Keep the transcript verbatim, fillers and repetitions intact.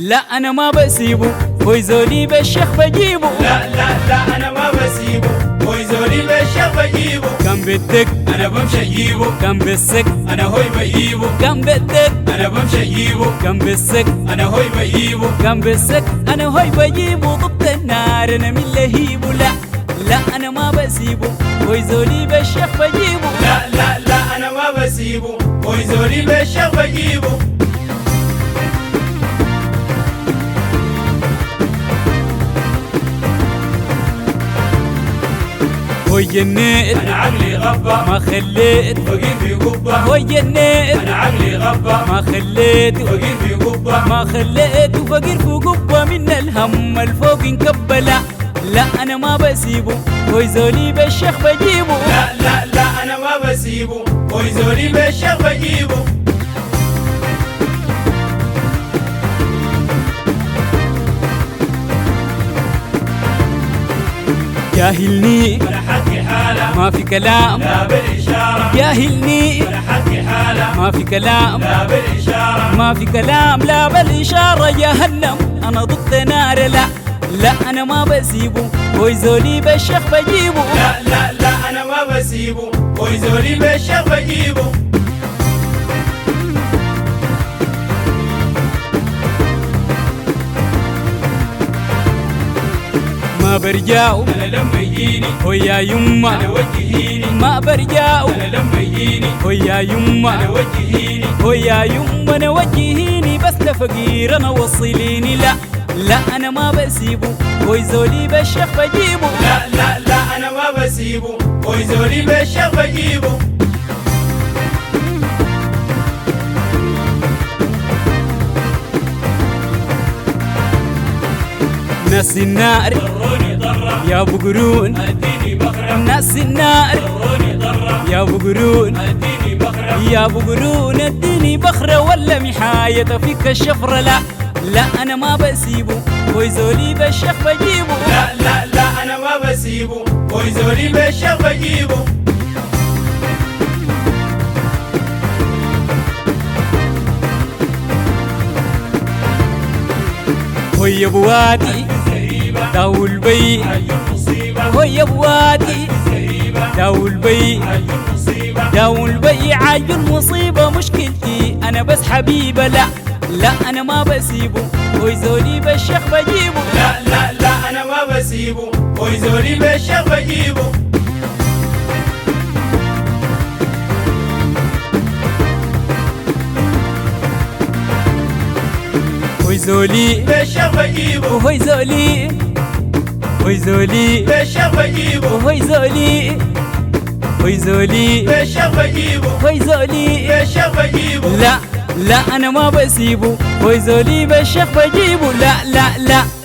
لا أنا ما بسيبه ويزولي بالشيخ بجيبه. لا لا لا أنا ما بسيبه ويزولي بالشيخ بجيبه. كان بدك أنا بمشي أجيبه. كان بالسك أنا هوي بجيبه. كان بدك أنا بمشي أجيبه. كان بالسك أنا هوي بجيبه. كان بالسك أنا هوي بجيبه. ضد النار أنا من لهيبه. لا لا أنا ما بسيبه ويزولي بالشيخ بجيبه. لا لا لا أنا ما بسيبه ويزولي بالشيخ بجيبه. هو جنيت أنا عقلي غبة ما خليت فقير في قبة. هو جنيت أنا عقلي غبة ما خليت فقير في قبة. ما خليت فقير في قبة من الهم الفوق انكبلا. لا أنا ما بسيبه ويزولي بالشيخ بجيبه. لا لا لا أنا ما بسيبه ويزولي بالشيخ بجيبه. جاهلني أنا حكي حالة ما في كلام. لا بالإشارة. جاهلني أنا حكي حالة ما في كلام. لا بالإشارة. ما في كلام لا بالإشارة. جهنم أنا ضد نار. لا لا أنا ما بسيبه ويزولي بالشيخ بجيبه. لا لا لا أنا ما بسيبه ويزولي بالشيخ بجيبه. ما برجاو أنا لما يجيني ويا يما أنا وجهيني. ما برجاو أنا لما يجيني ويا أنا يما وجهيني. ويا يما أنا وجهيني. بس لفقير أنا وصليني. لا لا أنا ما بسيبه ويزولي بالشيخ بجيبه. لا لا لا أنا ما بسيبه ويزولي بالشيخ بجيبه. ناس النار ضروني ضرة يا ابو قرون. أديني بخرة. ناس النار ضروني ضرة يا ابو قرون. أديني بخرة. يا ابو قرون اديني بخرة ولا محاية فيك الشفرة. لا لا أنا ما بسيبه ويزولي بالشيخ بجيبه. لا لا لا أنا ما بسيبه ويزولي بالشيخ بجيبه. هو يا بوادي زريبة داو البي. هاي المصيبة. هو يا بوادي زريبة داو البي. هاي المصيبة. داو البي عاي المصيبة. مشكلتي أنا بس حبيبة. لا لا أنا ما بسيبه ويزولي بالشيخ بجيبه. لا لا لا أنا ما بسيبه ويزولي بالشيخ بجيبه. ويزولي بالشيخ بجيبه. ويزولي ويزولي بالشيخ بجيبه. ويزولي ويزولي بالشيخ بجيبه. ويزولي بالشيخ بجيبه. لا لا أنا ما بسيبه ويزولي بالشيخ بجيبه. لا لا لا